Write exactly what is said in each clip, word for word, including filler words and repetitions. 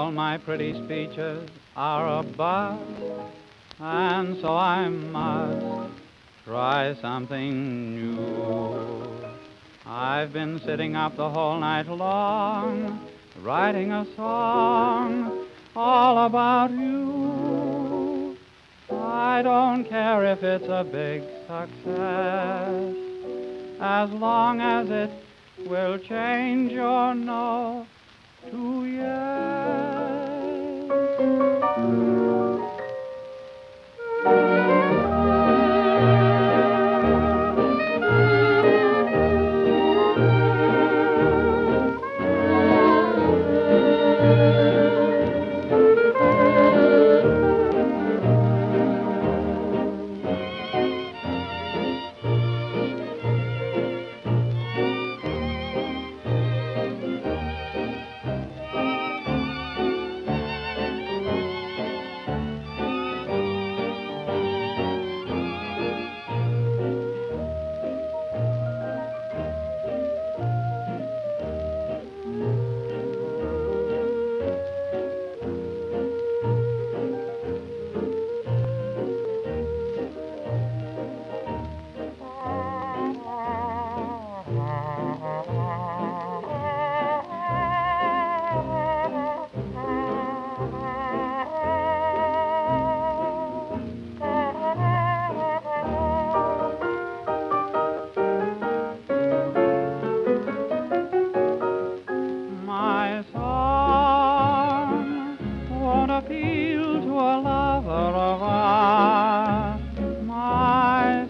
All my pretty speeches are a bust, and so I must try something new. I've been sitting up the whole night long, writing a song all about you. I don't care if it's a big success, as long as it will change your no to yes. My song won't appeal to a lover of art. My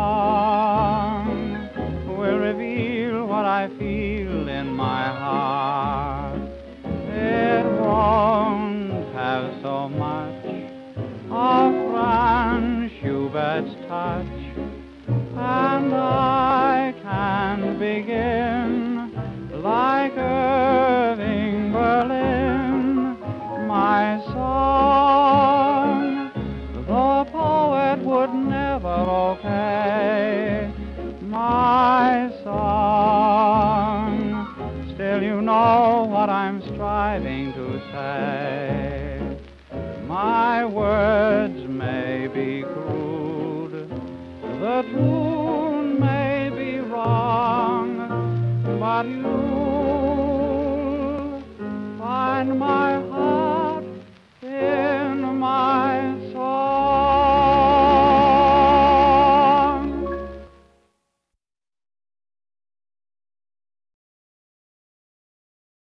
song will reveal what I feel in my heart. It won't have so much of Franz Schubert's touch, and I can begin like Irving Berlin. My song, the poet would never okay. My song, still you know what I'm striving to say. My words may be crude, the tune may be wrong, but you'll find my heart